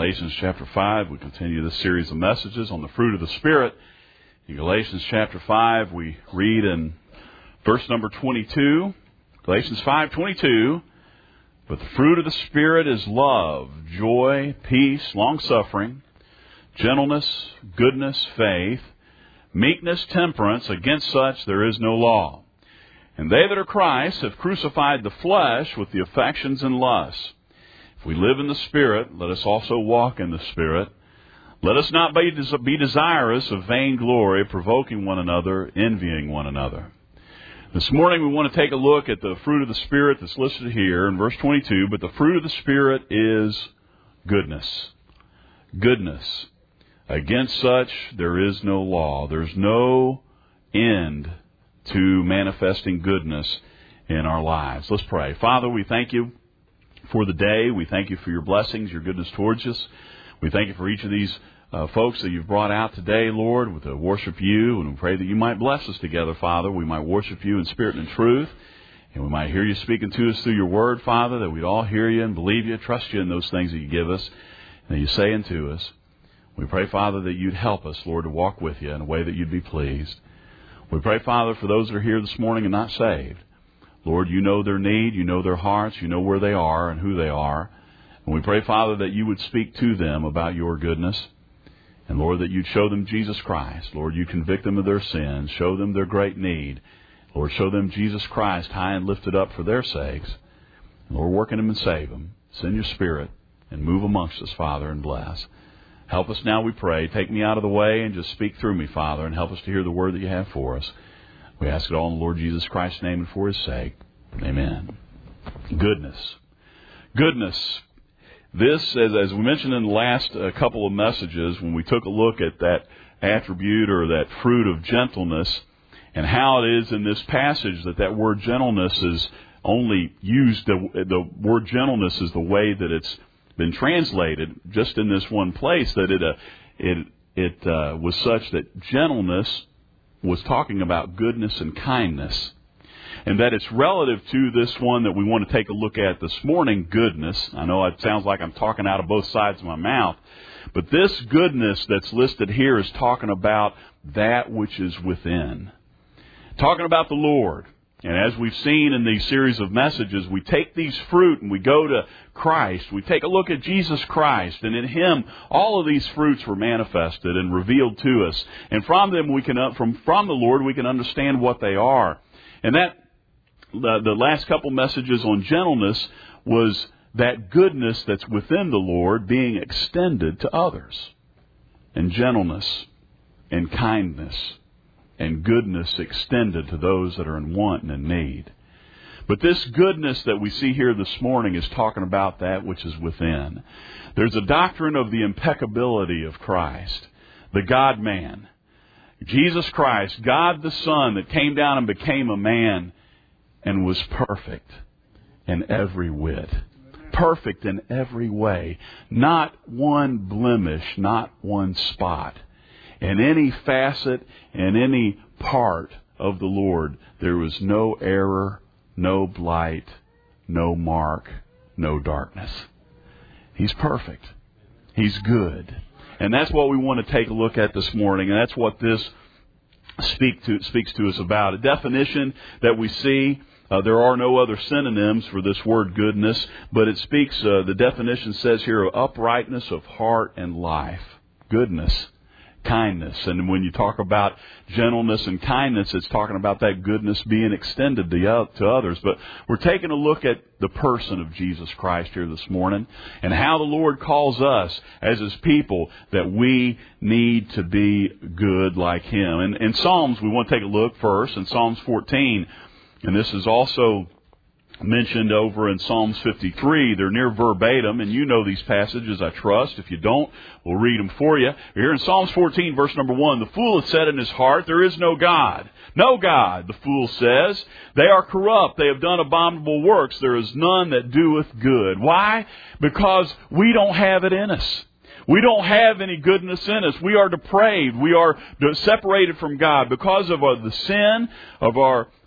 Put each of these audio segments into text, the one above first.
Galatians chapter 5, we continue this series of messages on the fruit of the Spirit. In Galatians chapter 5, we read in verse number 22, Galatians 5:22, "But the fruit of the Spirit is love, joy, peace, long-suffering, gentleness, goodness, faith, meekness, temperance. Against such there is no law. And they that are Christ have crucified the flesh with the affections and lusts. If we live in the Spirit, let us also walk in the Spirit. Let us not be desirous of vainglory, provoking one another, envying one another." This morning we want to take a look at the fruit of the Spirit that's listed here in verse 22. But the fruit of the Spirit is goodness. Goodness. Against such there is no law. There's no end to manifesting goodness in our lives. Let's pray. Father, we thank you for the day. We thank you for your blessings, your goodness towards us. We thank you for each of these folks that you've brought out today, Lord, to worship you. And we pray that you might bless us together, Father. We might worship you in spirit and in truth. And we might hear you speaking to us through your word, Father, that we'd all hear you and believe you, trust you in those things that you give us and that you say unto us. We pray, Father, that you'd help us, Lord, to walk with you in a way that you'd be pleased. We pray, Father, for those that are here this morning and not saved. Lord, you know their need, you know their hearts, you know where they are and who they are. And we pray, Father, that you would speak to them about your goodness. And, Lord, that you'd show them Jesus Christ. Lord, you convict them of their sins, show them their great need. Lord, show them Jesus Christ high and lifted up for their sakes. And, Lord, work in them and save them. Send your Spirit and move amongst us, Father, and bless. Help us now, we pray. Take me out of the way and just speak through me, Father, and help us to hear the word that you have for us. We ask it all in the Lord Jesus Christ's name and for his sake. Amen. Goodness. Goodness. This, as we mentioned in the last couple of messages, when we took a look at that attribute or that fruit of gentleness and how it is in this passage that word gentleness is only used, the word gentleness is the way that it's been translated just in this one place, that it was such that gentleness was talking about goodness and kindness, and that it's relative to this one that we want to take a look at this morning, goodness. I know it sounds like I'm talking out of both sides of my mouth, but this goodness that's listed here is talking about that which is within, talking about the Lord. And as we've seen in these series of messages, we take these fruit and we go to Christ. We take a look at Jesus Christ, and in Him, all of these fruits were manifested and revealed to us. And from them, we can, from the Lord, we can understand what they are. And that the last couple messages on gentleness was that goodness that's within the Lord being extended to others, and gentleness and kindness and goodness extended to those that are in want and in need. But this goodness that we see here this morning is talking about that which is within. There's a doctrine of the impeccability of Christ, the God-man. Jesus Christ, God the Son, that came down and became a man and was perfect in every whit. Perfect in every way. Not one blemish, not one spot. In any facet, in any part of the Lord, there was no error, no blight, no mark, no darkness. He's perfect. He's good. And that's what we want to take a look at this morning, and that's what this speaks to us about. A definition that we see, there are no other synonyms for this word goodness, but it speaks, the definition says here, of uprightness of heart and life. Goodness. Kindness. And when you talk about gentleness and kindness, it's talking about that goodness being extended to others. But we're taking a look at the person of Jesus Christ here this morning and how the Lord calls us as His people that we need to be good like Him. And in Psalms, we want to take a look first in Psalms 14. And this is also mentioned over in Psalms 53. They're near verbatim, and you know these passages, I trust. If you don't, we'll read them for you. Here in Psalms 14, verse number 1, "The fool hath said in his heart, there is no God. No God, the fool says. They are corrupt. They have done abominable works. There is none that doeth good." Why? Because we don't have it in us. We don't have any goodness in us. We are depraved. We are separated from God because of the sin of our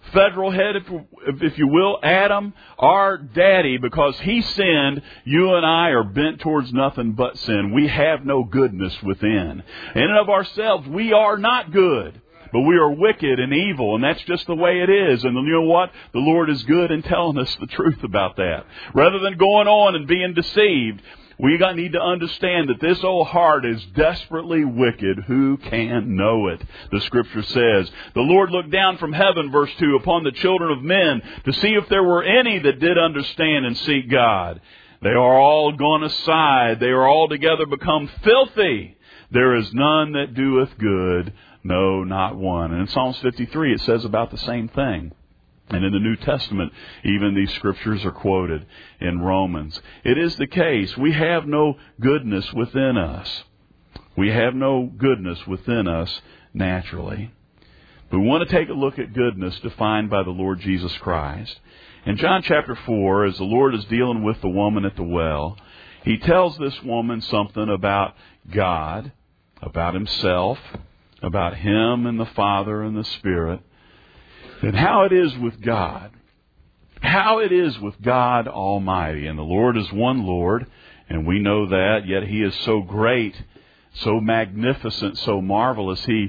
federal head, if you will, Adam, our daddy, because he sinned, you and I are bent towards nothing but sin. We have no goodness within. In and of ourselves, we are not good, but we are wicked and evil, and that's just the way it is. And you know what? The Lord is good in telling us the truth about that. Rather than going on and being deceived, we need to understand that this old heart is desperately wicked. Who can know it? The Scripture says, the Lord looked down from heaven, verse 2, upon the children of men to see if there were any that did understand and seek God. They are all gone aside. They are altogether become filthy. There is none that doeth good, no, not one. And in Psalms 53, it says about the same thing. And in the New Testament, even these scriptures are quoted in Romans. It is the case. We have no goodness within us. We have no goodness within us naturally. But we want to take a look at goodness defined by the Lord Jesus Christ. In John chapter 4, as the Lord is dealing with the woman at the well, He tells this woman something about God, about Himself, about Him and the Father and the Spirit, and how it is with God. How it is with God Almighty. And the Lord is one Lord, and we know that, yet He is so great, so magnificent, so marvelous. He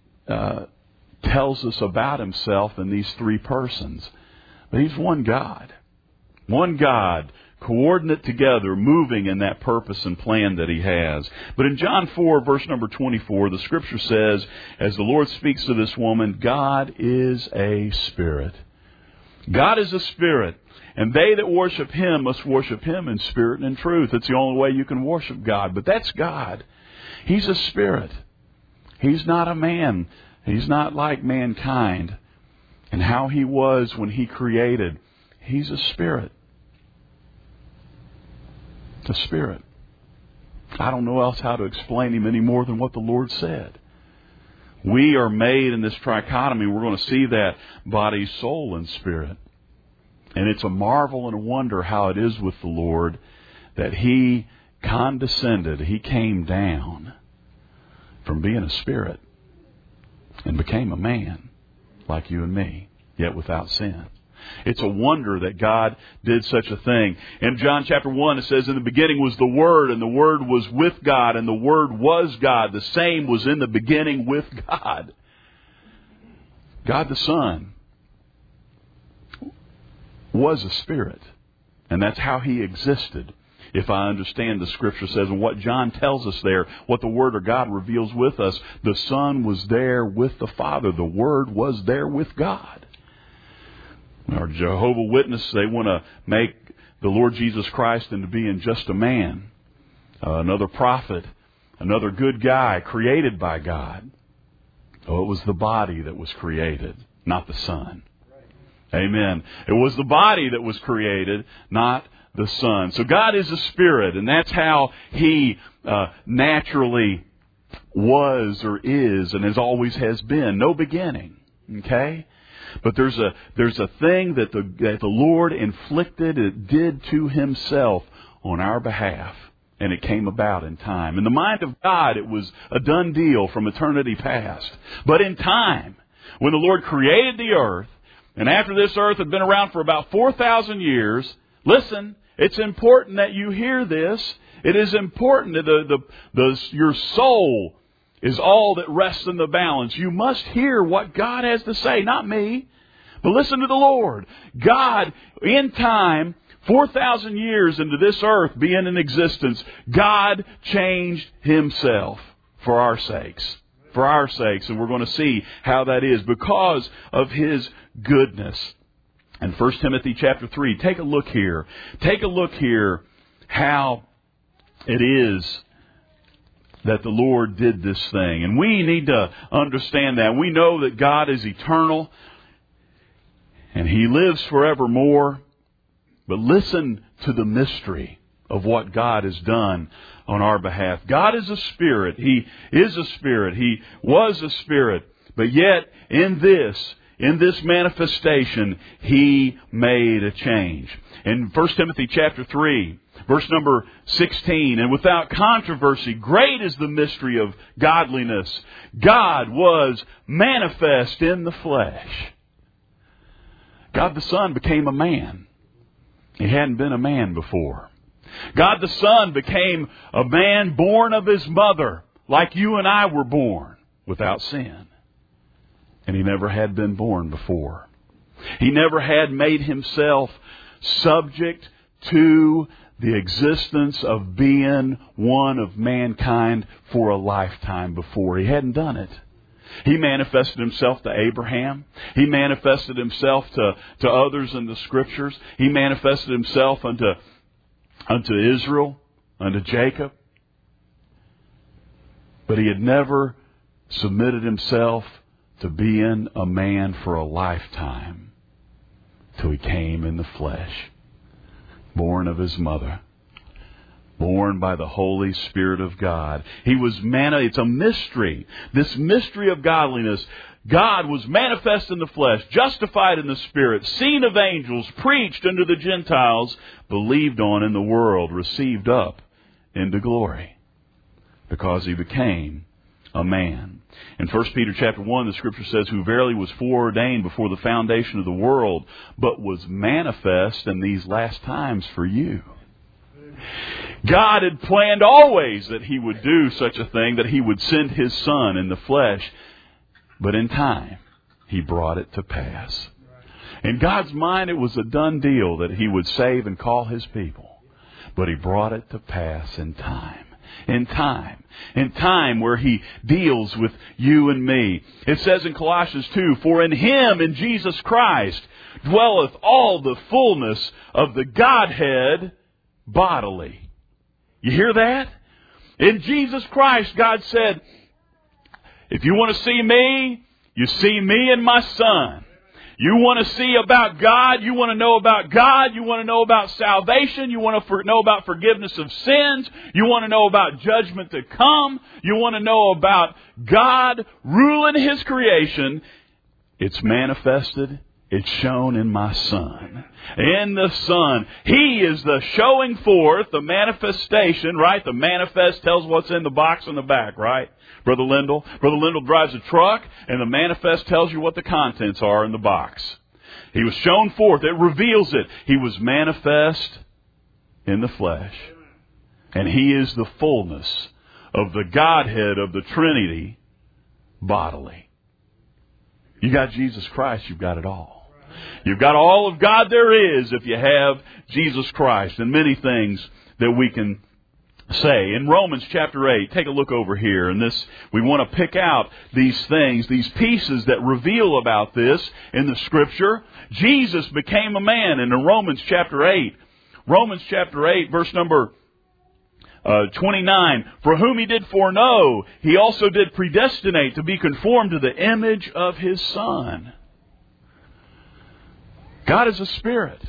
tells us about Himself in these three persons. But He's one God. One God, coordinate together, moving in that purpose and plan that He has. But in John 4, verse number 24, the Scripture says, as the Lord speaks to this woman, God is a Spirit. God is a Spirit. And they that worship Him must worship Him in spirit and in truth. It's the only way you can worship God. But that's God. He's a Spirit. He's not a man. He's not like mankind. And how He was when He created. He's a Spirit. A Spirit. I don't know else how to explain Him any more than what the Lord said. We are made in this trichotomy. We're going to see that body, soul, and spirit. And it's a marvel and a wonder how it is with the Lord that He condescended. He came down from being a spirit and became a man like you and me, yet without sin. It's a wonder that God did such a thing. In John chapter 1, it says, in the beginning was the Word, and the Word was with God, and the Word was God. The same was in the beginning with God. God the Son was a Spirit, and that's how He existed. If I understand the Scripture says, and what John tells us there, what the Word of God reveals with us, the Son was there with the Father. The Word was there with God. Our Jehovah's Witnesses, they want to make the Lord Jesus Christ into being just a man, another prophet, another good guy created by God. Oh, it was the body that was created, not the Son. Amen. It was the body that was created, not the Son. So God is a Spirit, and that's how He naturally was or is and as always has been. No beginning. Okay? But there's a thing that the Lord inflicted, it did to Himself on our behalf. And it came about in time. In the mind of God, it was a done deal from eternity past. But in time, when the Lord created the earth, and after this earth had been around for about 4,000 years, listen, it's important that you hear this. It is important that your soul is all that rests in the balance. You must hear what God has to say, not me. But listen to the Lord. God, in time, 4,000 years into this earth being in existence, God changed Himself for our sakes. For our sakes. And we're going to see how that is because of His goodness. And 1 Timothy chapter 3, take a look here. Take a look here how it is that the Lord did this thing. And we need to understand that. We know that God is eternal and He lives forevermore. But listen to the mystery of what God has done on our behalf. God is a Spirit. He is a Spirit. He was a Spirit. But yet, in this manifestation, He made a change. In 1 Timothy chapter 3, verse number 16, and without controversy, great is the mystery of godliness. God was manifest in the flesh. God the Son became a man. He hadn't been a man before. God the Son became a man born of His mother, like you and I were born, without sin. And He never had been born before. He never had made Himself subject to the existence of being one of mankind for a lifetime before. He hadn't done it. He manifested Himself to Abraham. He manifested Himself to others in the Scriptures. He manifested Himself unto Israel, unto Jacob. But He had never submitted Himself to being a man for a lifetime till He came in the flesh, born of His mother, born by the Holy Spirit of God. He was it's a mystery. This mystery of godliness. God was manifest in the flesh, justified in the Spirit, seen of angels, preached unto the Gentiles, believed on in the world, received up into glory, because He became a man. In 1 Peter chapter 1, the Scripture says, who verily was foreordained before the foundation of the world, but was manifest in these last times for you. God had planned always that He would do such a thing, that He would send His Son in the flesh. But in time, He brought it to pass. In God's mind, it was a done deal that He would save and call His people. But He brought it to pass in time. In time where He deals with you and me. It says in Colossians 2, for in Him, in Jesus Christ, dwelleth all the fullness of the Godhead bodily. You hear that? In Jesus Christ, God said, if you want to see me, you see me and my Son. You want to see about God, you want to know about God, you want to know about salvation, you want to know about forgiveness of sins, you want to know about judgment to come, you want to know about God ruling His creation. It's manifested, it's shown in my Son. In the Son. He is the showing forth, the manifestation, right? The manifest tells what's in the box in the back, right? Brother Lindell drives a truck, and the manifest tells you what the contents are in the box. He was shown forth. It reveals it. He was manifest in the flesh. And He is the fullness of the Godhead of the Trinity bodily. You got Jesus Christ, you've got it all. You've got all of God there is if you have Jesus Christ, and many things that we can say. In Romans chapter 8, take a look over here. And this, we want to pick out these things, these pieces that reveal about this in the Scripture. Jesus became a man. And in Romans chapter 8, verse number 29, for whom He did foreknow, He also did predestinate to be conformed to the image of His Son. God is a spirit.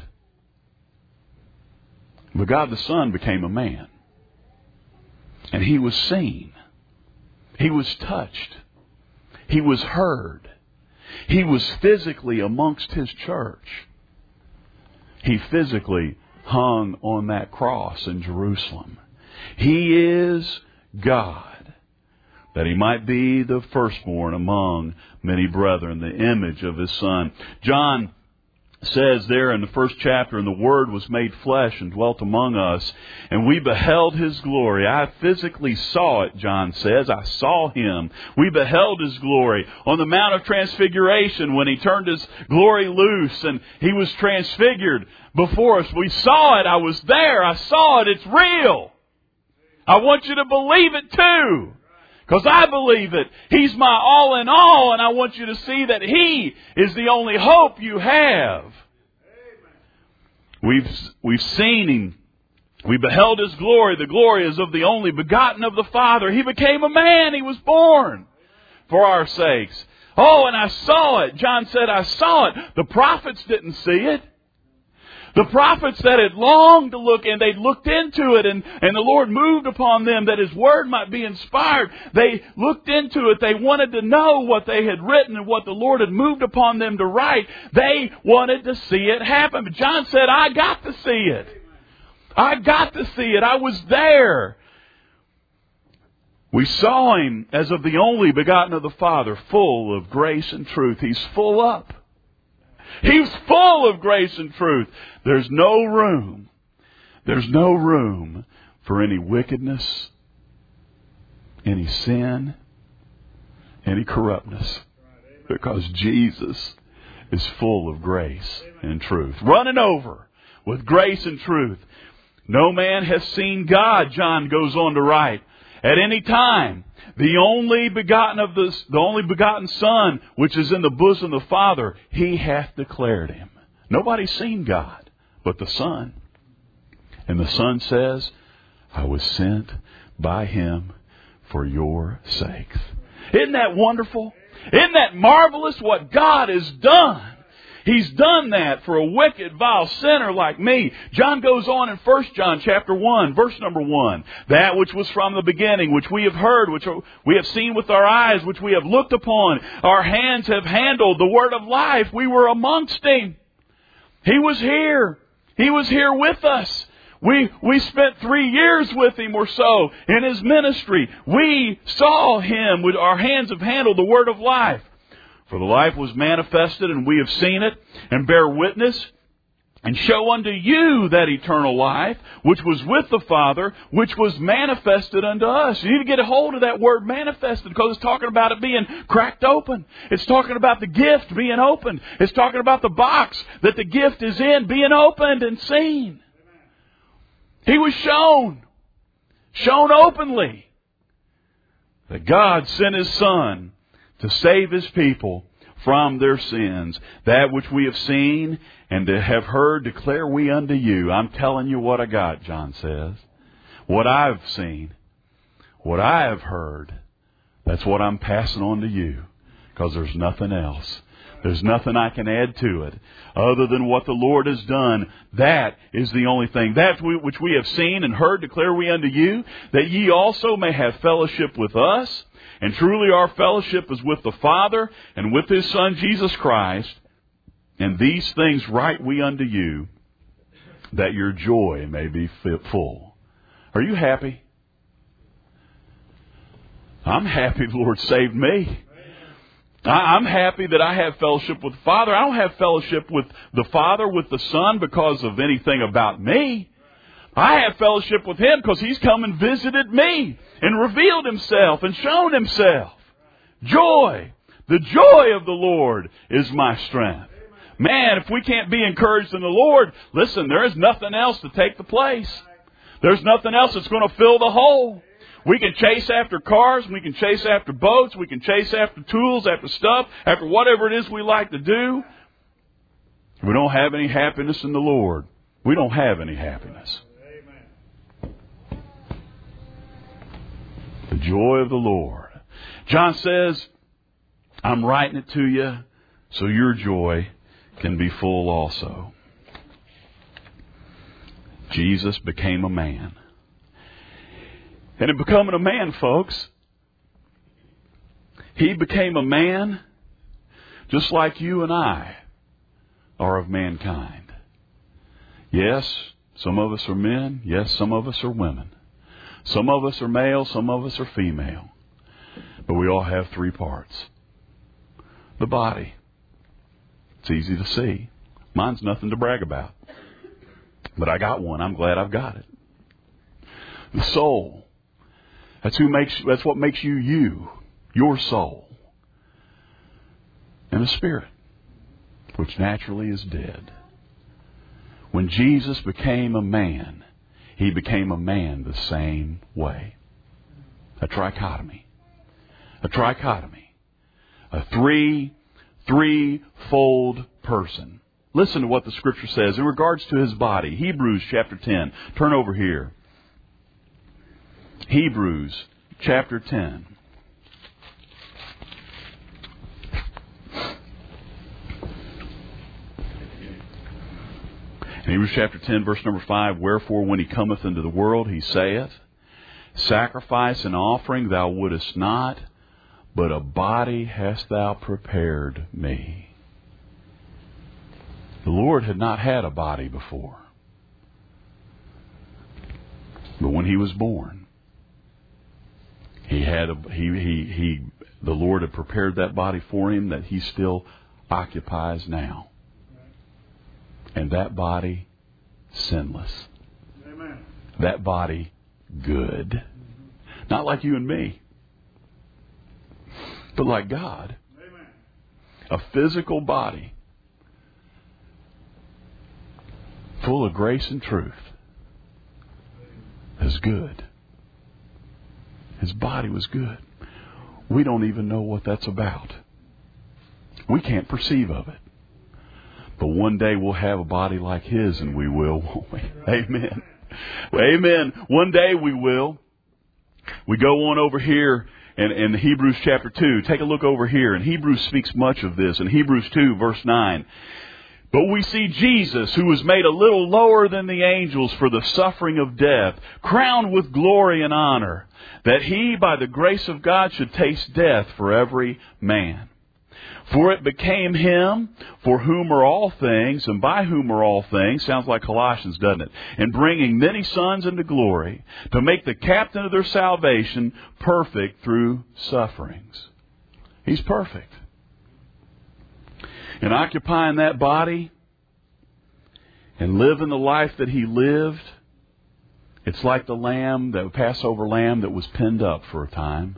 But God the Son became a man. And He was seen. He was touched. He was heard. He was physically amongst His church. He physically hung on that cross in Jerusalem. He is God, that He might be the firstborn among many brethren, the image of His Son. John says there in the first chapter, and the Word was made flesh and dwelt among us, and we beheld His glory. I physically saw it, John says. I saw Him. We beheld His glory on the Mount of Transfiguration when He turned His glory loose and He was transfigured before us. We saw it. I was there. I saw it. It's real. I want you to believe it too. Because I believe it. He's my all in all, and I want you to see that He is the only hope you have. We've seen Him. We beheld His glory. The glory is of the only begotten of the Father. He became a man. He was born for our sakes. Oh, and I saw it. John said, I saw it. The prophets didn't see it. The prophets that had longed to look, and they looked into it, and the Lord moved upon them that His Word might be inspired. They looked into it. They wanted to know what they had written and what the Lord had moved upon them to write. They wanted to see it happen. But John said, I got to see it. I got to see it. I was there. We saw Him as of the only begotten of the Father, full of grace and truth. He's full up. He was full of grace and truth. There's no room for any wickedness, any sin, any corruptness, because Jesus is full of grace and truth, running over with grace and truth. No man has seen God, John goes on to write, at any time. The only begotten Son, which is in the bosom of the Father, He hath declared Him. Nobody's seen God but the Son. And the Son says, I was sent by Him for your sakes. Isn't that wonderful? Isn't that marvelous what God has done? He's done that for a wicked, vile sinner like me. John goes on in 1 John chapter 1, verse number 1. That which was from the beginning, which we have heard, which we have seen with our eyes, which we have looked upon, our hands have handled, the word of life. We were amongst Him. He was here. He was here with us. We spent 3 years with Him or so in His ministry. We saw Him with our hands have handled the word of life. For the life was manifested, and we have seen it, and bear witness, and show unto you that eternal life, which was with the Father, which was manifested unto us. You need to get a hold of that word manifested, because it's talking about it being cracked open. It's talking about the gift being opened. It's talking about the box that the gift is in being opened and seen. He was shown openly, that God sent His Son to save His people from their sins. That which we have seen and have heard declare we unto you. I'm telling you what I got, John says. What I've seen, what I have heard, that's what I'm passing on to you. Because there's nothing else. There's nothing I can add to it other than what the Lord has done. That is the only thing. That which we have seen and heard declare we unto you, that ye also may have fellowship with us. And truly our fellowship is with the Father and with His Son Jesus Christ. And these things write we unto you, that your joy may be full. Are you happy? I'm happy the Lord saved me. I'm happy that I have fellowship with the Father. I don't have fellowship with the Father, with the Son, because of anything about me. I have fellowship with Him because He's come and visited me and revealed Himself and shown Himself. Joy. The joy of the Lord is my strength. Man, if we can't be encouraged in the Lord, listen, there is nothing else to take the place. There's nothing else that's going to fill the hole. We can chase after cars, we can chase after boats, we can chase after tools, after stuff, after whatever it is we like to do. We don't have any happiness in the Lord. We don't have any happiness. The joy of the Lord. John says, I'm writing it to you so your joy can be full also. Jesus became a man. And in becoming a man, folks, He became a man just like you and I are of mankind. Yes, some of us are men. Yes, some of us are women. Some of us are male, some of us are female. But we all have 3 parts. The body. It's easy to see. Mine's nothing to brag about. But I got one. I'm glad I've got it. The soul. That's what makes you you. Your soul. And the spirit, which naturally is dead. When Jesus became a man, He became a man the same way. A trichotomy. A trichotomy. A threefold person. Listen to what the Scripture says in regards to His body. Hebrews chapter 10. Turn over here. Hebrews chapter 10. In Hebrews chapter 10, verse number 5, Wherefore when He cometh into the world, He saith, Sacrifice and offering thou wouldest not, but a body hast thou prepared me. The Lord had not had a body before. But when He was born, the Lord had prepared that body for Him that He still occupies now. And that body sinless. Amen. That body good. Not like you and me, but like God. Amen. A physical body full of grace and truth is good. His body was good. We don't even know what that's about. We can't perceive of it. But one day we'll have a body like His, and we will, won't we? Amen. Well, amen. One day we will. We go on over here in Hebrews chapter 2. Take a look over here. And Hebrews speaks much of this. In Hebrews 2, verse 9. But we see Jesus, who was made a little lower than the angels for the suffering of death, crowned with glory and honor, that He, by the grace of God, should taste death for every man. For it became Him, for whom are all things, and by whom are all things, sounds like Colossians, doesn't it? And bringing many sons into glory, to make the captain of their salvation perfect through sufferings. He's perfect. And occupying that body and living the life that He lived, it's like the lamb, the Passover lamb that was pinned up for a time.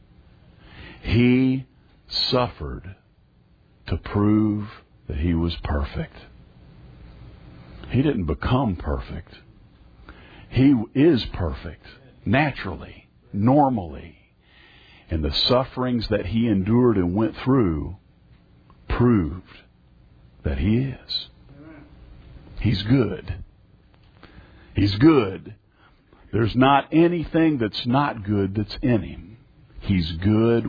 He suffered to prove that He was perfect. He didn't become perfect. He is perfect, naturally, normally. And the sufferings that He endured and went through proved that He is. He's good. He's good. There's not anything that's not good that's in Him. He's good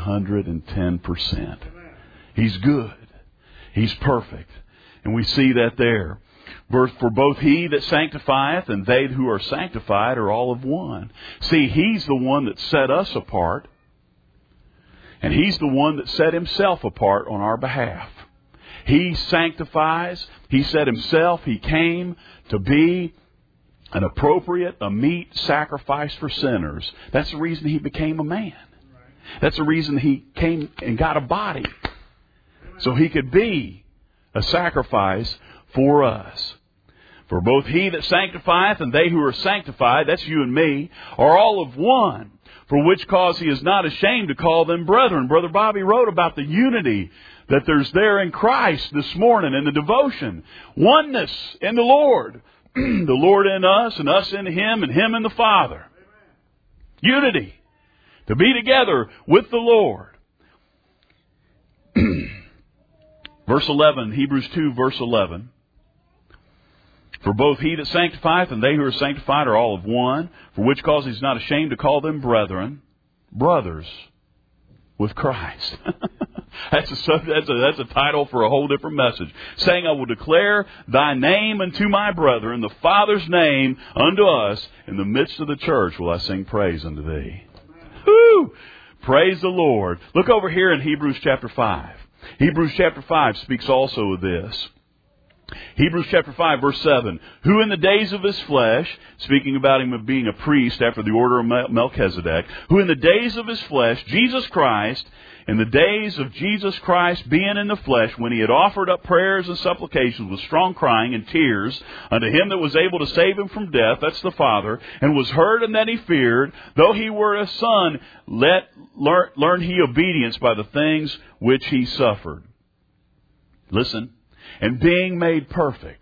110%. He's good. He's perfect. And we see that there. For both He that sanctifieth and they who are sanctified are all of one. See, He's the one that set us apart. And He's the one that set Himself apart on our behalf. He sanctifies. He set Himself. He came to be an appropriate, a meet sacrifice for sinners. That's the reason He became a man. That's the reason He came and got a body. So He could be a sacrifice for us. For both He that sanctifieth and they who are sanctified, that's you and me, are all of one. For which cause He is not ashamed to call them brethren. Brother Bobby wrote about the unity that there's there in Christ this morning in the devotion. Oneness in the Lord. The Lord in us and us in Him and Him in the Father. Unity. To be together with the Lord. Verse 11, Hebrews 2, verse 11. For both He that sanctifieth and they who are sanctified are all of one, for which cause He's not ashamed to call them brethren, brothers with Christ. That's a title for a whole different message. Saying, I will declare Thy name unto my brethren, the Father's name unto us. In the midst of the church will I sing praise unto Thee. Woo! Praise the Lord. Look over here in Hebrews chapter 5. Hebrews chapter 5 speaks also of this. Hebrews chapter 5 verse 7. Who in the days of His flesh, speaking about Him being a priest after the order of Melchizedek, who in the days of His flesh, Jesus Christ, in the days of Jesus Christ being in the flesh, when He had offered up prayers and supplications with strong crying and tears unto Him that was able to save him from death, that's the Father, and was heard and that He feared, though He were a son, learn He obedience by the things which He suffered. Listen. And being made perfect,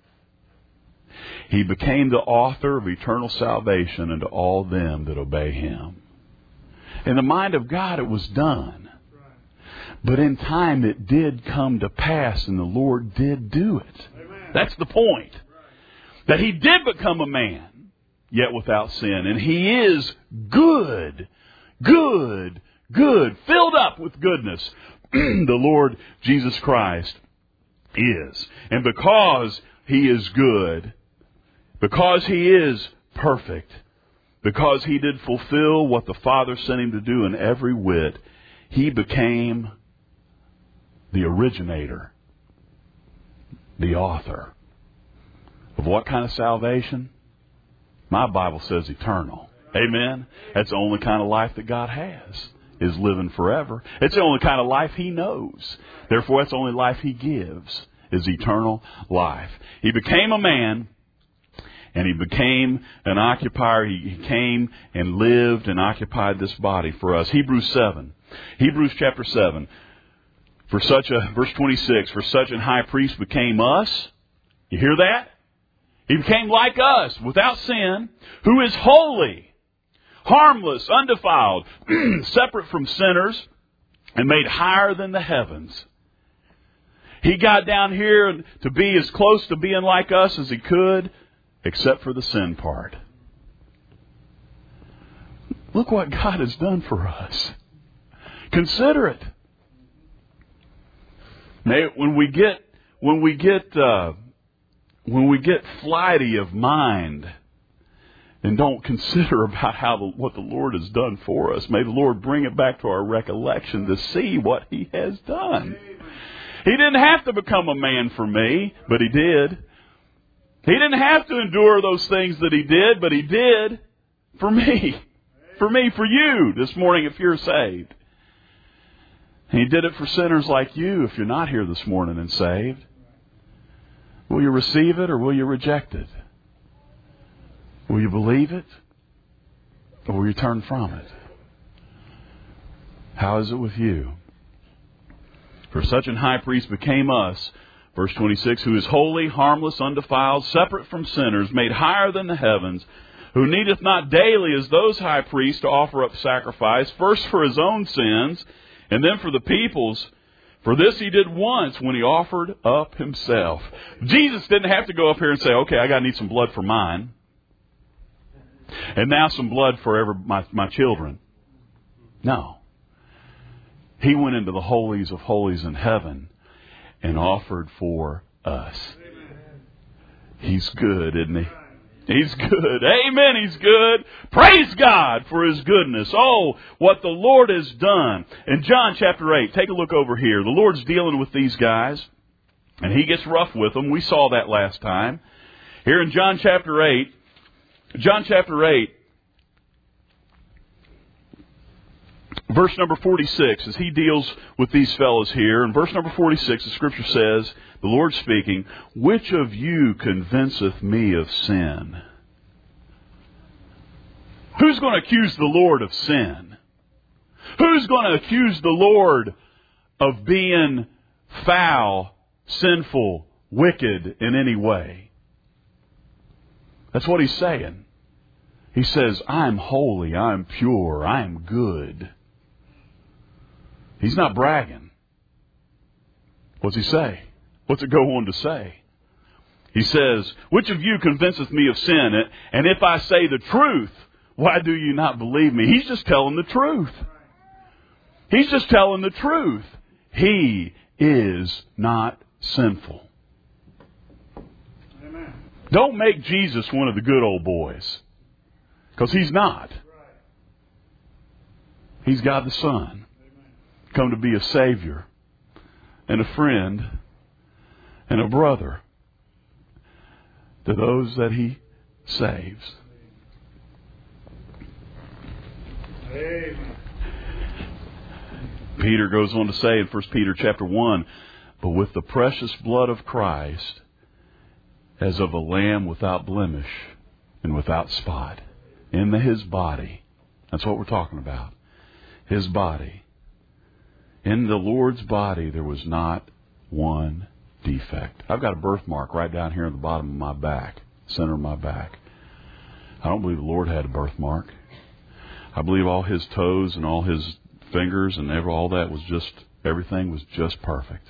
He became the author of eternal salvation unto all them that obey Him. In the mind of God it was done. But in time it did come to pass, and the Lord did do it. Amen. That's the point. That He did become a man, yet without sin. And He is good, good, good, filled up with goodness. The Lord Jesus Christ is. And because He is good, because He is perfect, because He did fulfill what the Father sent Him to do in every whit, He became the originator, the author of what kind of salvation? My Bible says eternal. Amen? That's the only kind of life that God has, is living forever. It's the only kind of life He knows. Therefore, that's the only life He gives, is eternal life. He became a man, and He became an occupier. He came and lived and occupied this body for us. Hebrews chapter 7. Verse 26, for such an high priest became us. You hear that? He became like us, without sin, who is holy, harmless, undefiled, separate from sinners, and made higher than the heavens. He got down here to be as close to being like us as He could, except for the sin part. Look what God has done for us. Consider it. When we get flighty of mind and don't consider about what the Lord has done for us, may the Lord bring it back to our recollection to see what He has done. He didn't have to become a man for me, but He did. He didn't have to endure those things that He did, but He did for me. For me, for you, this morning if you're saved. And He did it for sinners like you if you're not here this morning and saved. Will you receive it or will you reject it? Will you believe it or will you turn from it? How is it with you? For such an high priest became us, verse 26, who is holy, harmless, undefiled, separate from sinners, made higher than the heavens, who needeth not daily as those high priests to offer up sacrifice, first for His own sins, and then for the people's. For this He did once when He offered up Himself. Jesus didn't have to go up here and say, okay, I need some blood for mine. And now some blood for my children. No. He went into the holies of holies in heaven and offered for us. He's good, isn't He? He's good. Amen. He's good. Praise God for His goodness. Oh, what the Lord has done. In John chapter 8, take a look over here. The Lord's dealing with these guys, and He gets rough with them. We saw that last time. Here in John chapter 8, verse number 46, as He deals with these fellows here, in verse number 46, the Scripture says, the Lord speaking, which of you convinceth me of sin? Who's going to accuse the Lord of sin? Who's going to accuse the Lord of being foul, sinful, wicked in any way? That's what He's saying. He says, I'm holy, I'm pure, I'm good. He's not bragging. What's He say? What's it go on to say? He says, which of you convinceth me of sin? And if I say the truth, why do you not believe me? He's just telling the truth. He's just telling the truth. He is not sinful. Amen. Don't make Jesus one of the good old boys. Because He's not. He's God the Son. Come to be a Savior and a friend and a brother to those that He saves. Amen. Peter goes on to say in 1 Peter chapter 1, but with the precious blood of Christ, as of a lamb without blemish and without spot, in His body. That's what we're talking about. His body. In the Lord's body, there was not one defect. I've got a birthmark right down here in the bottom of my back, center of my back. I don't believe the Lord had a birthmark. I believe all His toes and all His fingers and all that was just, everything was just perfect.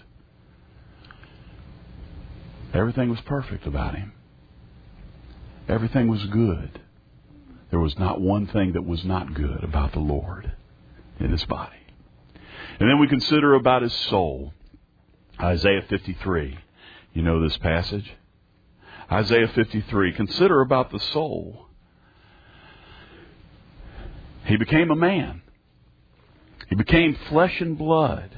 Everything was perfect about Him. Everything was good. There was not one thing that was not good about the Lord in His body. And then we consider about His soul. Isaiah 53. You know this passage? Isaiah 53. Consider about the soul. He became a man. He became flesh and blood.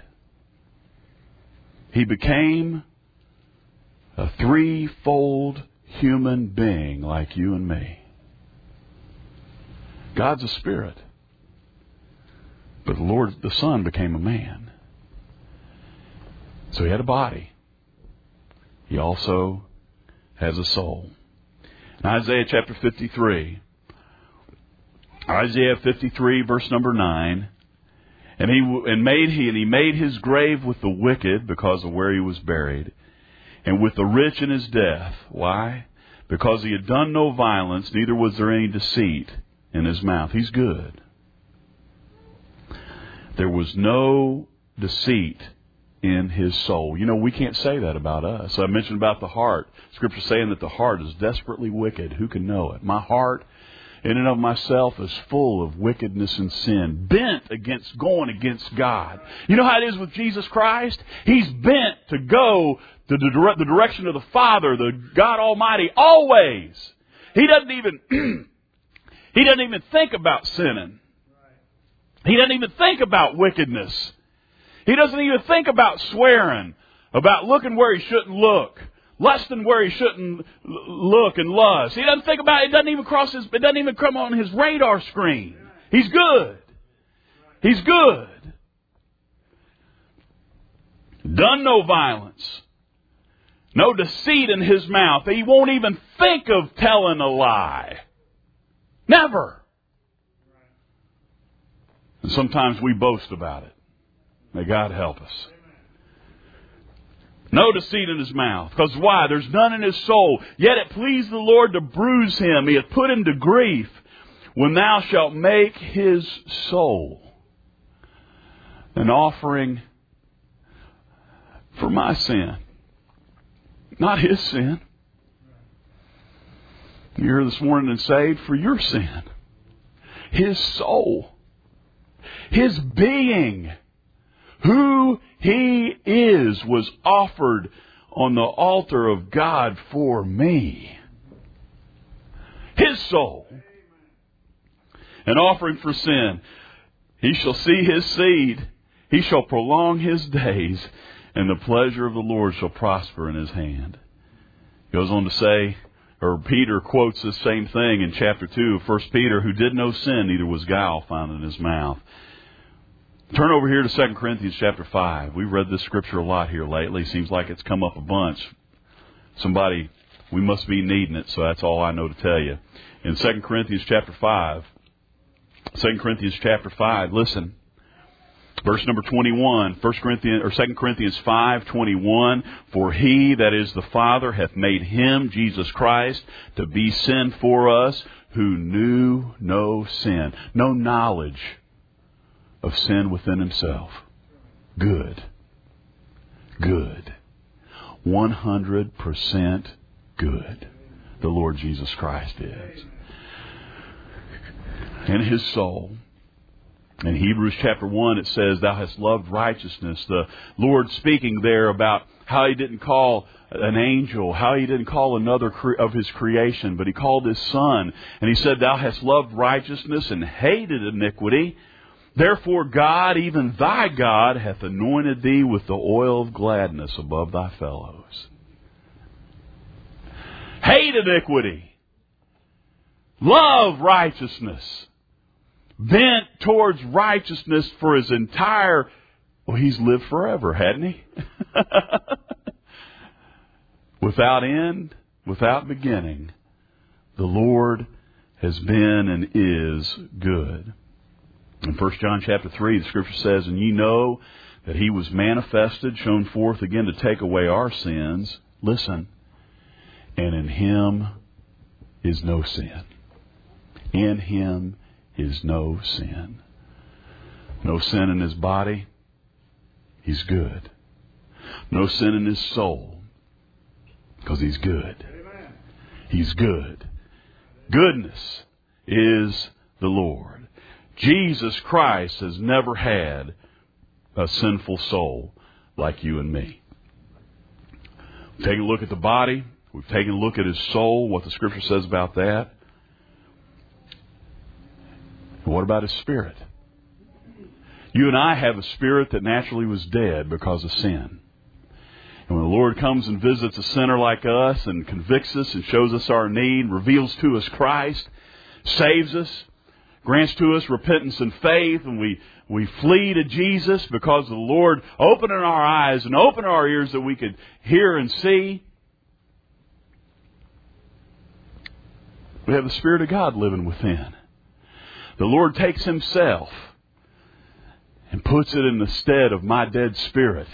He became a threefold human being like you and me. God's a spirit. But the Lord, the Son, became a man. So He had a body. He also has a soul. In Isaiah chapter 53, Isaiah 53 verse number 9, and he made his grave with the wicked because of where he was buried, and with the rich in his death. Why? Because he had done no violence, neither was there any deceit in his mouth. He's good. There was no deceit in his soul. You know, we can't say that about us. So I mentioned about the heart. Scripture saying that the heart is desperately wicked. Who can know it? My heart, in and of myself, is full of wickedness and sin, bent against going against God. You know how it is with Jesus Christ? He's bent to go to the direction of the Father, the God Almighty, always. He doesn't even think about sinning. He doesn't even think about wickedness. He doesn't even think about swearing, about looking where he shouldn't look, lusting where he shouldn't look and lust. He doesn't think about it. It doesn't even come on his radar screen. He's good. He's good. Done no violence. No deceit in his mouth. He won't even think of telling a lie. Never. And sometimes we boast about it. May God help us. No deceit in his mouth. Because why? There's none in his soul. Yet it pleased the Lord to bruise him. He hath put him to grief. When thou shalt make his soul an offering for my sin. Not his sin. You're here this morning and saved for your sin. His soul. His being. Who he is was offered on the altar of God for me. His soul. An offering for sin. He shall see his seed. He shall prolong his days. And the pleasure of the Lord shall prosper in his hand. Goes on to say, or Peter quotes the same thing in chapter 2 of 1 Peter, who did no sin, neither was guile found in his mouth. Turn over here to 2 Corinthians chapter 5. We've read this scripture a lot here lately. Seems like it's come up a bunch. We must be needing it, so that's all I know to tell you. In 2 Corinthians chapter 5, listen. Verse number 21, 2 Corinthians 5:21, for he, that is the Father, hath made him, Jesus Christ, to be sin for us, who knew no sin, no knowledge of sin within himself. Good. 100% good. The Lord Jesus Christ is. In his soul. In Hebrews chapter 1 it says, thou hast loved righteousness. The Lord speaking there about how he didn't call an angel, how he didn't call another of his creation, but he called his Son. And he said, thou hast loved righteousness and hated iniquity. Therefore God, even thy God, hath anointed thee with the oil of gladness above thy fellows. Hate iniquity. Love righteousness. Bent towards righteousness for his entire... Well, he's lived forever, hadn't he? Without end, without beginning, the Lord has been and is good. In 1 John chapter 3, the Scripture says, and ye know that he was manifested, shown forth again to take away our sins. Listen. And in him is no sin. In him is no sin. No sin in his body. He's good. No sin in his soul. Because he's good. Amen. He's good. Goodness is the Lord. Jesus Christ has never had a sinful soul like you and me. We've taken a look at the body. We've taken a look at his soul, what the Scripture says about that. And what about his spirit? You and I have a spirit that naturally was dead because of sin. And when the Lord comes and visits a sinner like us and convicts us and shows us our need, reveals to us Christ, saves us, grants to us repentance and faith, and we flee to Jesus because of the Lord opening our eyes and opening our ears that we could hear and see, We have the Spirit of God living within. The Lord takes Himself and puts it in the stead of my dead spirit.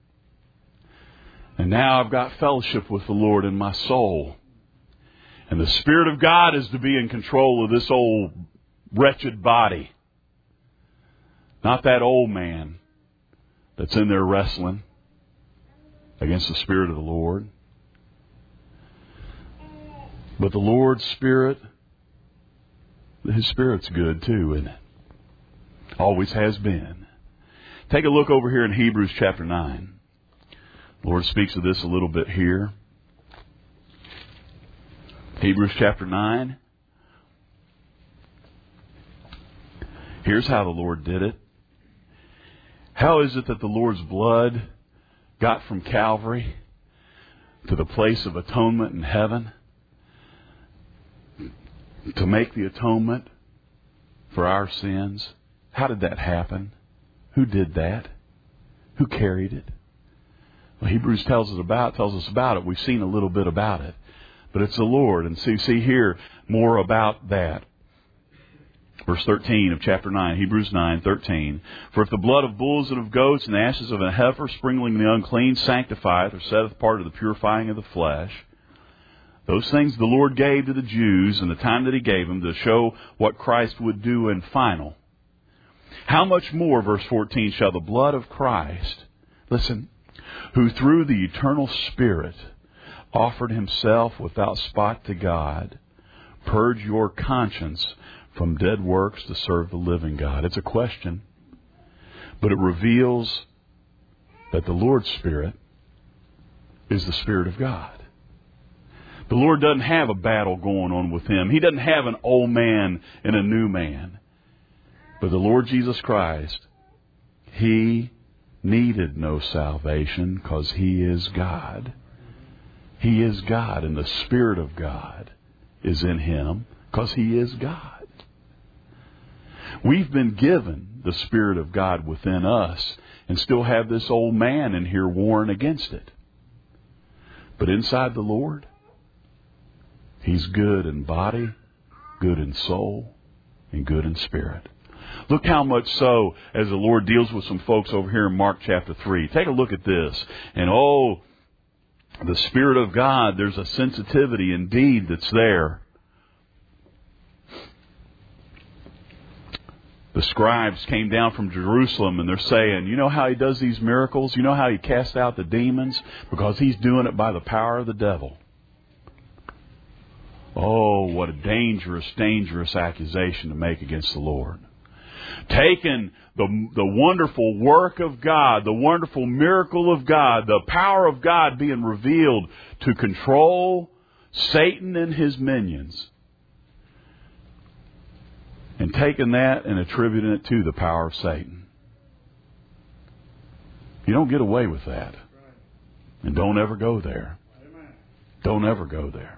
And now I've got fellowship with the Lord in my soul. And the Spirit of God is to be in control of this old wretched body. Not that old man that's in there wrestling against the Spirit of the Lord. But the Lord's Spirit, His Spirit's good too, isn't it? Always has been. Take a look over here in Hebrews chapter 9. The Lord speaks of this a little bit here. Hebrews chapter 9. Here's how the Lord did it. How is it that the Lord's blood got from Calvary to the place of atonement in heaven to make the atonement for our sins? How did that happen? Who did that? Who carried it? Well, Hebrews tells us about it. We've seen a little bit about it. But it's the Lord. And see here more about that. Verse 13 of chapter 9, Hebrews 9:13. For if the blood of bulls and of goats and the ashes of a heifer sprinkling the unclean sanctifieth or setteth part of the purifying of the flesh, those things the Lord gave to the Jews in the time that He gave them to show what Christ would do in final. How much more, verse 14, shall the blood of Christ, listen, who through the eternal Spirit offered Himself without spot to God, purge your conscience from dead works to serve the living God? It's a question, but it reveals that the Lord's Spirit is the Spirit of God. The Lord doesn't have a battle going on with Him. He doesn't have an old man and a new man. But the Lord Jesus Christ, He needed no salvation because He is God. He is God, and the Spirit of God is in Him because He is God. We've been given the Spirit of God within us and still have this old man in here warring against it. But inside the Lord, He's good in body, good in soul, and good in spirit. Look how much so as the Lord deals with some folks over here in Mark chapter 3. Take a look at this. And the Spirit of God, there's a sensitivity indeed that's there. The scribes came down from Jerusalem and they're saying, you know how He does these miracles? You know how He casts out the demons? Because He's doing it by the power of the devil. Oh, what a dangerous, dangerous accusation to make against the Lord. Taking the wonderful work of God, the wonderful miracle of God, the power of God being revealed to control Satan and his minions, and taking that and attributing it to the power of Satan. You don't get away with that. And don't ever go there. Don't ever go there.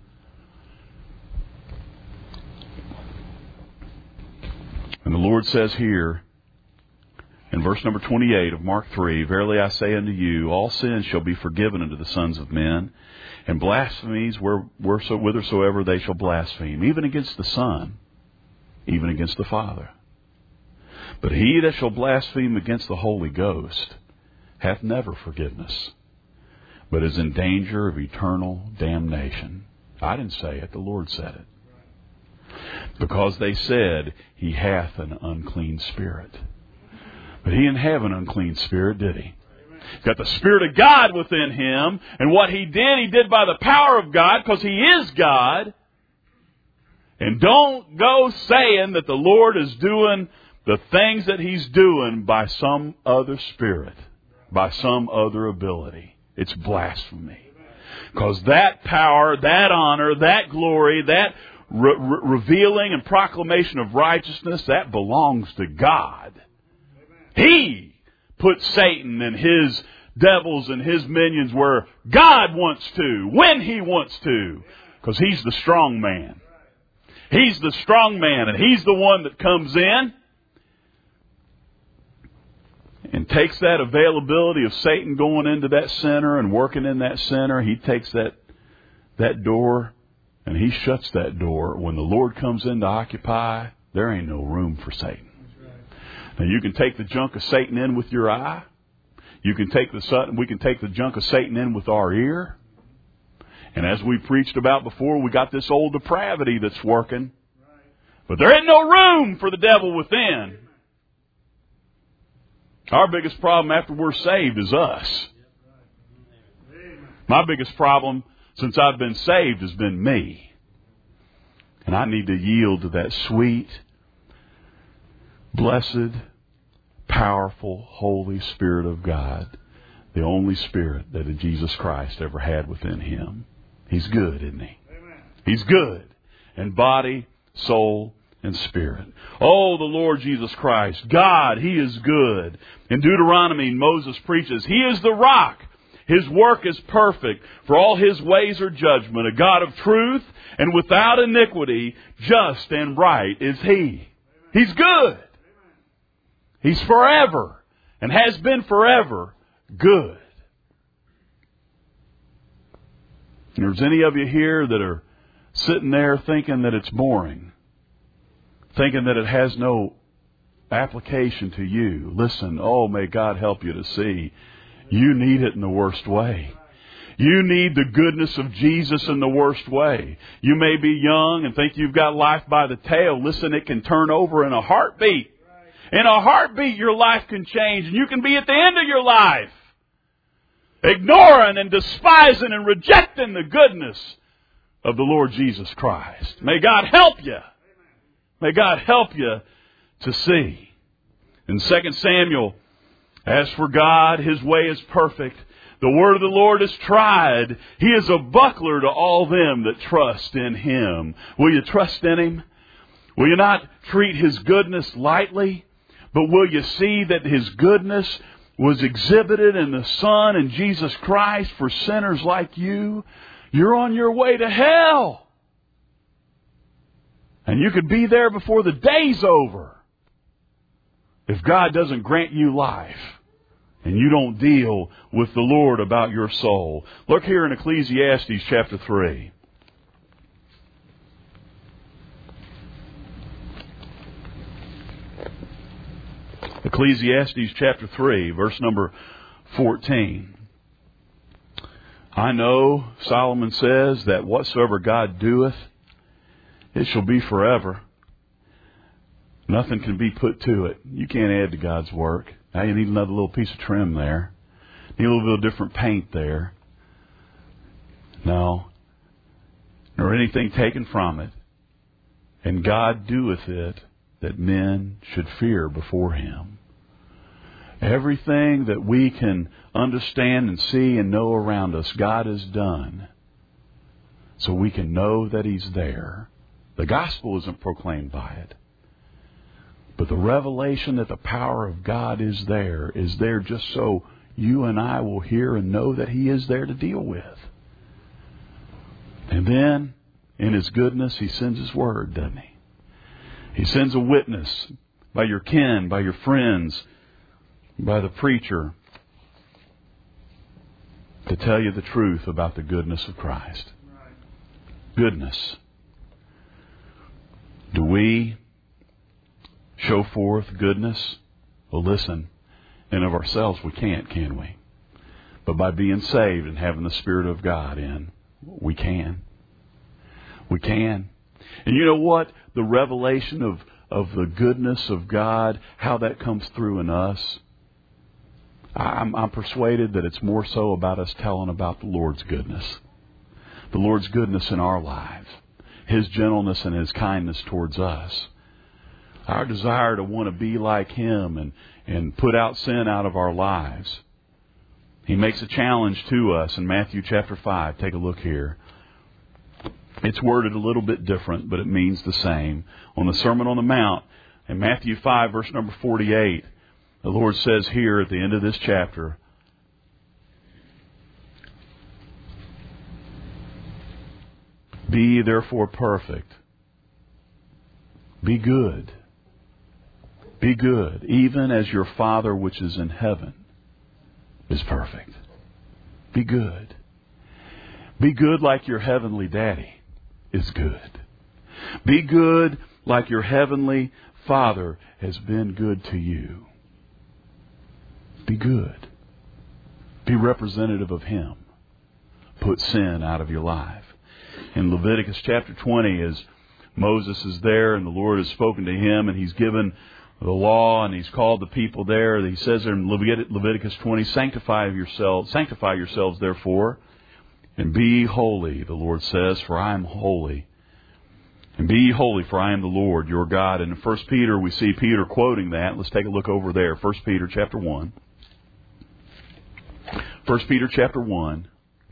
And the Lord says here, in verse number 28 of Mark 3, Verily I say unto you, all sins shall be forgiven unto the sons of men, and blasphemies whithersoever they shall blaspheme, even against the Son, even against the Father. But he that shall blaspheme against the Holy Ghost hath never forgiveness, but is in danger of eternal damnation. I didn't say it, the Lord said it. Because they said, He hath an unclean spirit. But He didn't have an unclean spirit, did He? He's got the Spirit of God within Him. And what He did by the power of God, because He is God. And don't go saying that the Lord is doing the things that He's doing by some other spirit, by some other ability. It's blasphemy. Because that power, that honor, that glory, that revealing and proclamation of righteousness, that belongs to God. He put Satan and his devils and his minions where God wants to, when He wants to, because He's the strong man. He's the strong man, and He's the one that comes in and takes that availability of Satan going into that center and working in that center. He takes that door and He shuts that door, when the Lord comes in to occupy, there ain't no room for Satan. Now, you can take the junk of Satan in with your eye. We can take the junk of Satan in with our ear. And as we preached about before, we got this old depravity that's working. But there ain't no room for the devil within. Our biggest problem after we're saved is us. My biggest problem since I've been saved has been me. And I need to yield to that sweet, blessed, powerful, Holy Spirit of God. The only Spirit that Jesus Christ ever had within Him. He's good, isn't He? Amen. He's good. In body, soul, and spirit. Oh, the Lord Jesus Christ. God, He is good. In Deuteronomy, Moses preaches, He is the rock. His work is perfect, for all His ways are judgment. A God of truth and without iniquity, just and right is He. He's good. He's forever and has been forever good. If there's any of you here that are sitting there thinking that it's boring, thinking that it has no application to you, listen, oh, may God help you to see. You need it in the worst way. You need the goodness of Jesus in the worst way. You may be young and think you've got life by the tail. Listen, it can turn over in a heartbeat. In a heartbeat, your life can change, and you can be at the end of your life ignoring and despising and rejecting the goodness of the Lord Jesus Christ. May God help you. May God help you to see. In 2 Samuel, as for God, His way is perfect. The word of the Lord is tried. He is a buckler to all them that trust in Him. Will you trust in Him? Will you not treat His goodness lightly? But will you see that His goodness was exhibited in the Son and Jesus Christ for sinners like you? You're on your way to hell. And you could be there before the day's over if God doesn't grant you life and you don't deal with the Lord about your soul. Look here in Ecclesiastes chapter 3. Ecclesiastes chapter 3, verse number 14. I know, Solomon says, that whatsoever God doeth, it shall be forever. Nothing can be put to it. You can't add to God's work. Now you need another little piece of trim there. Need a little bit of different paint there. No. Nor anything taken from it. And God doeth it that men should fear before Him. Everything that we can understand and see and know around us, God has done so we can know that He's there. The gospel isn't proclaimed by it. But the revelation that the power of God is there just so you and I will hear and know that He is there to deal with. And then, in His goodness, He sends His word, doesn't He? He sends a witness by your kin, by your friends, by the preacher to tell you the truth about the goodness of Christ. Goodness. Do we show forth goodness? Well, listen, in of ourselves we can't, can we? But by being saved and having the Spirit of God in, we can. We can. And you know what? The revelation of the goodness of God, how that comes through in us, I'm persuaded that it's more so about us telling about the Lord's goodness. The Lord's goodness in our lives. His gentleness and His kindness towards us. Our desire to want to be like Him and put out sin out of our lives. He makes a challenge to us in Matthew chapter 5. Take a look here. It's worded a little bit different, but it means the same. On the Sermon on the Mount, in Matthew 5, verse number 48, the Lord says here at the end of this chapter, "Be ye therefore perfect. Be good. Be good, even as your Father which is in heaven is perfect." Be good. Be good like your heavenly Daddy is good. Be good like your heavenly Father has been good to you. Be good. Be representative of Him. Put sin out of your life. In Leviticus chapter 20, as Moses is there and the Lord has spoken to him and He's given the law and He's called the people there, He says there in Leviticus 20, sanctify yourselves therefore, and be ye holy, the Lord says, for I am holy. And be ye holy, for I am the Lord your God. And in 1 Peter, we see Peter quoting that. Let's take a look over there. 1 Peter chapter 1. 1 Peter chapter 1,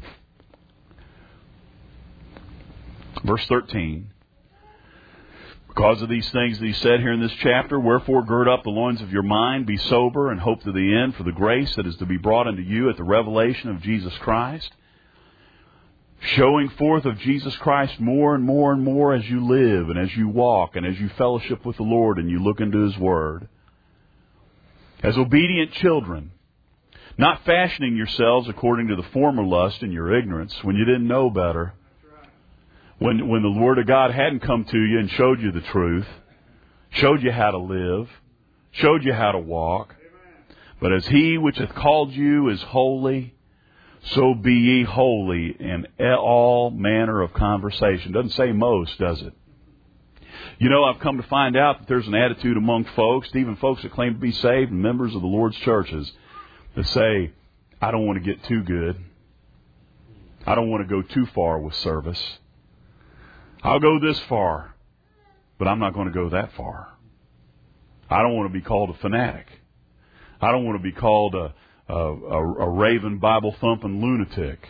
verse 13. Because of these things that he said here in this chapter, wherefore gird up the loins of your mind, be sober, and hope to the end for the grace that is to be brought unto you at the revelation of Jesus Christ. Showing forth of Jesus Christ more and more and more as you live and as you walk and as you fellowship with the Lord and you look into His Word. As obedient children, not fashioning yourselves according to the former lust in your ignorance, when you didn't know better, when the Word of God hadn't come to you and showed you the truth, showed you how to live, showed you how to walk. But as He which hath called you is holy, so be ye holy in all manner of conversation. Doesn't say most, does it? You know, I've come to find out that there's an attitude among folks, even folks that claim to be saved and members of the Lord's churches, that say, I don't want to get too good. I don't want to go too far with service. I'll go this far, but I'm not going to go that far. I don't want to be called a fanatic. I don't want to be called a raving, Bible-thumping lunatic.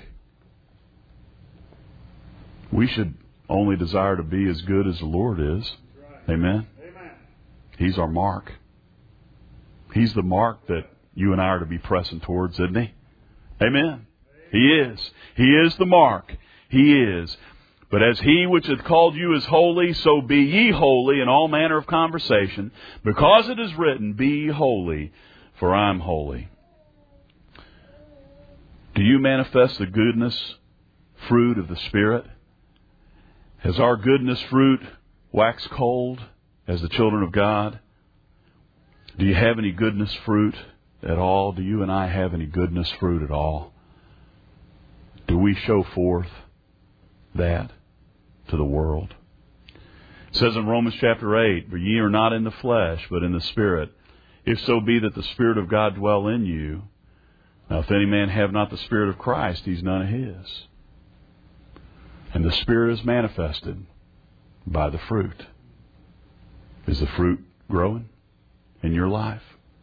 We should only desire to be as good as the Lord is. Amen? He's our mark. He's the mark that you and I are to be pressing towards, isn't He? Amen. He is. He is the mark. He is. But as He which hath called you is holy, so be ye holy in all manner of conversation, because it is written, be ye holy, for I am holy. Do you manifest the goodness fruit of the Spirit? Has our goodness fruit waxed cold as the children of God? Do you have any goodness fruit at all? Do you and I have any goodness fruit at all? Do we show forth that to the world? It says in Romans chapter 8, for ye are not in the flesh, but in the Spirit, if so be that the Spirit of God dwell in you. Now, if any man have not the Spirit of Christ, he's none of His. And the Spirit is manifested by the fruit. Is the fruit growing in your life?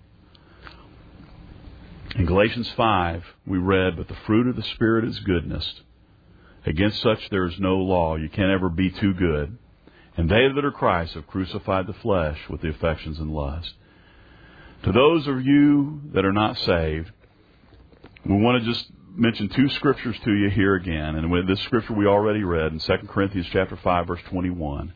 In Galatians 5, we read, but the fruit of the Spirit is goodness. Against such there is no law. You can't ever be too good. And they that are Christ have crucified the flesh with the affections and lust. To those of you that are not saved, we want to just mention two scriptures to you here again. And with this scripture we already read in 2 Corinthians chapter 5, verse 21.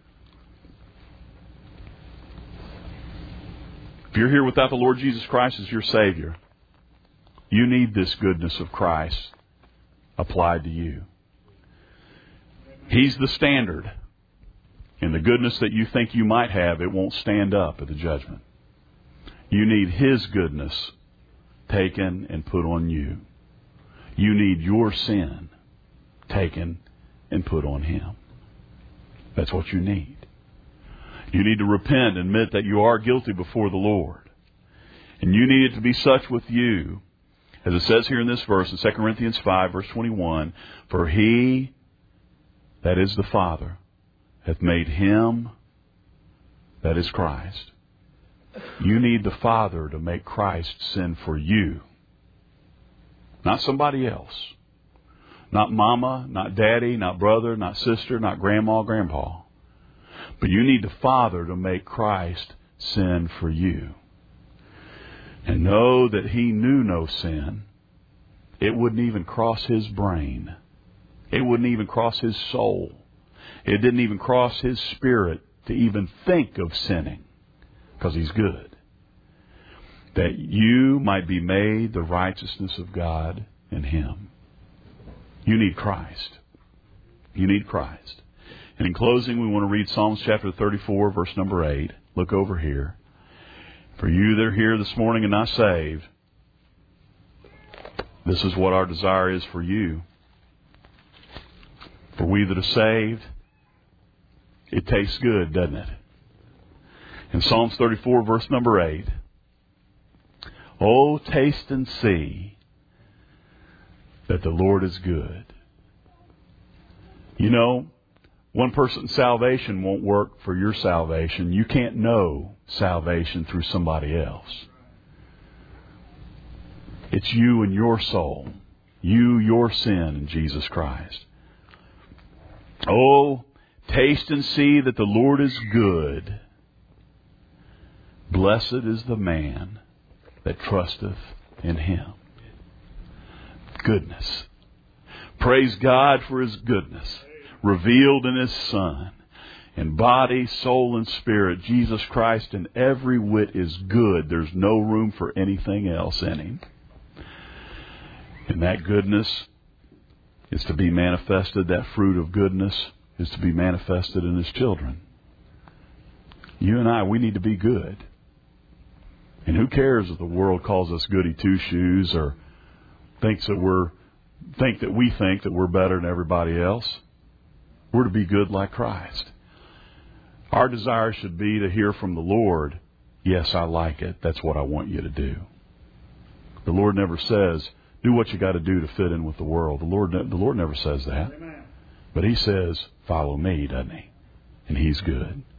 If you're here without the Lord Jesus Christ as your Savior, you need this goodness of Christ applied to you. He's the standard. And the goodness that you think you might have, it won't stand up at the judgment. You need His goodness taken and put on you. You need your sin taken and put on Him. That's what you need. You need to repent and admit that you are guilty before the Lord. And you need it to be such with you, as it says here in this verse in 2 Corinthians 5, verse 21, for He, that is the Father, hath made Him, that is Christ. You need the Father to make Christ sin for you. Not somebody else. Not mama, not daddy, not brother, not sister, not grandma, grandpa. But you need the Father to make Christ sin for you. And know that He knew no sin. It wouldn't even cross His brain. It wouldn't even cross His soul. It didn't even cross His spirit to even think of sinning. Because He's good. That you might be made the righteousness of God in Him. You need Christ. You need Christ. And in closing, we want to read Psalms chapter 34, verse number 8. Look over here. For you that are here this morning and not saved, this is what our desire is for you. For we that are saved, it tastes good, doesn't it? In Psalms 34, verse number 8, oh, taste and see that the Lord is good. You know, one person's salvation won't work for your salvation. You can't know salvation through somebody else. It's you and your soul. You, your sin in Jesus Christ. Oh, taste and see that the Lord is good. Blessed is the man that trusteth in Him. Goodness. Praise God for His goodness, revealed in His Son. In body, soul, and spirit, Jesus Christ in every whit is good. There's no room for anything else in Him. And that goodness is to be manifested. That fruit of goodness is to be manifested in His children. You and I, we need to be good. And who cares if the world calls us goody two-shoes or think that we think that we're better than everybody else? We're to be good like Christ. Our desire should be to hear from the Lord, yes, I like it. That's what I want you to do. The Lord never says, do what you got to do to fit in with the world. The Lord never says that. Amen. But He says, follow me, doesn't He? And He's good.